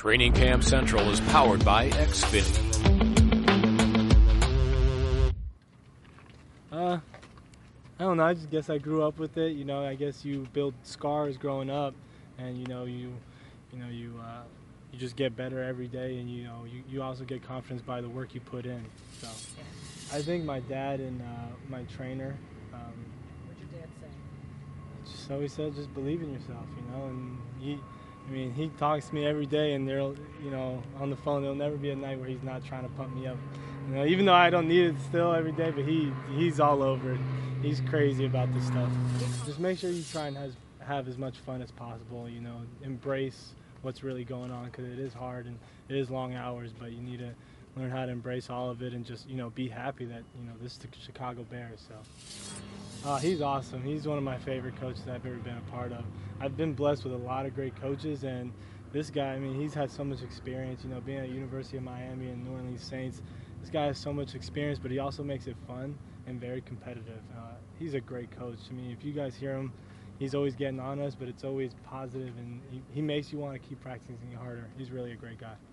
Training Camp Central is powered by Xfinity. I don't know. I just guess I grew up with it. You know, I guess you build scars growing up, and you just get better every day, and you also get confidence by the work you put in. So, I think my dad and my trainer. What'd your dad say? Just always said, just believe in yourself, and he talks to me every day, and on the phone, there'll never be a night where he's not trying to pump me up. Even though I don't need it still every day, but he's all over it. He's crazy about this stuff. Just make sure you try and have as much fun as possible, embrace what's really going on, because it is hard and it is long hours, but you need to learn how to embrace all of it and just, be happy that, this is the Chicago Bears. So he's awesome. He's one of my favorite coaches I've ever been a part of. I've been blessed with a lot of great coaches, and this guy, he's had so much experience, being at University of Miami and New Orleans Saints. This guy has so much experience, but he also makes it fun and very competitive. He's a great coach. If you guys hear him, he's always getting on us, but it's always positive, and he makes you want to keep practicing harder. He's really a great guy.